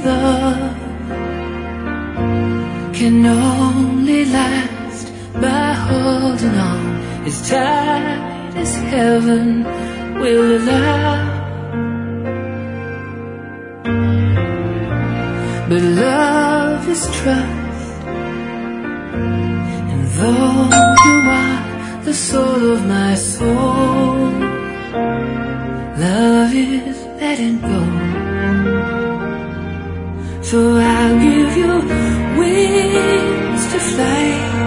love can only last by holding on as tight as heaven will allow. But love is trust, and though you are the soul of my soul, love is letting go. So I'll give you wings to fly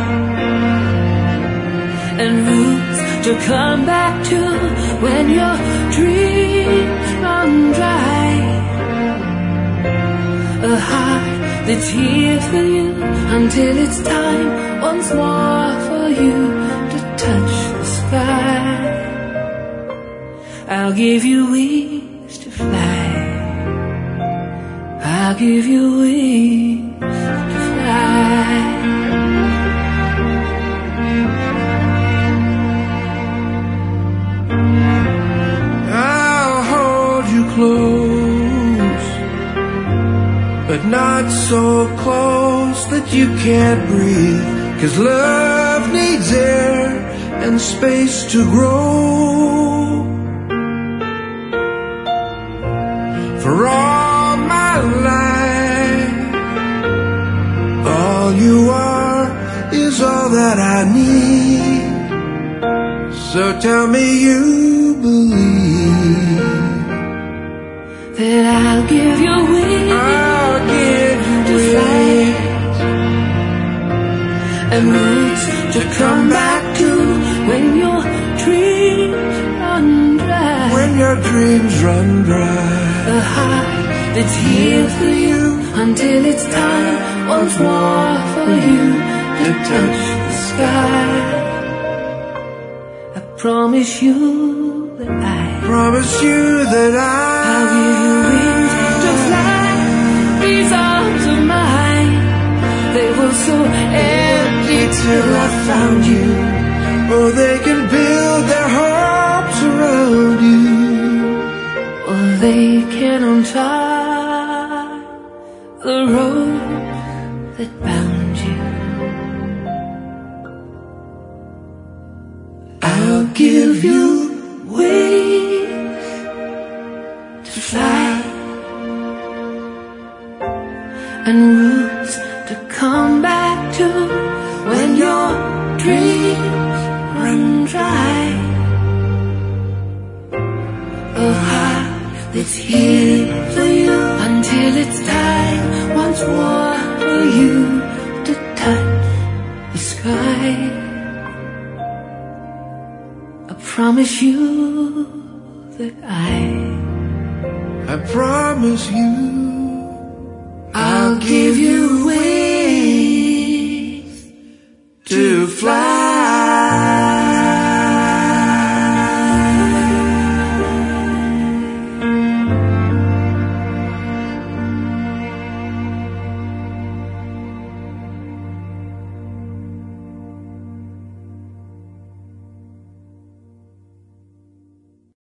and roots to come back to when your dreams run dry. A heart that's here for you until it's time once more for you to touch the sky. I'll give you wings to fly. I'll give you wings to fly. I'll hold you close, but not so close that you can't breathe. 'Cause love needs air and space to grow. For all my life, all you are is all that I need. So tell me you believe that I'll give you wings. I'll give you wings and roots to come back to when your dreams run dry. When your dreams run dry. A heart that's here for you until it's time once more for you to touch the sky. I promise you that promise you that I'll give you wings to fly. These arms of mine, they were so empty till I found you. Oh, they can build their hopes around you, or they can untie the rope that bound you. I'll give you wings to fly and roots to come back to when your dreams run dry. A heart that's here for you until it's time once more for you to touch the sky. I promise you that I promise you I'll give you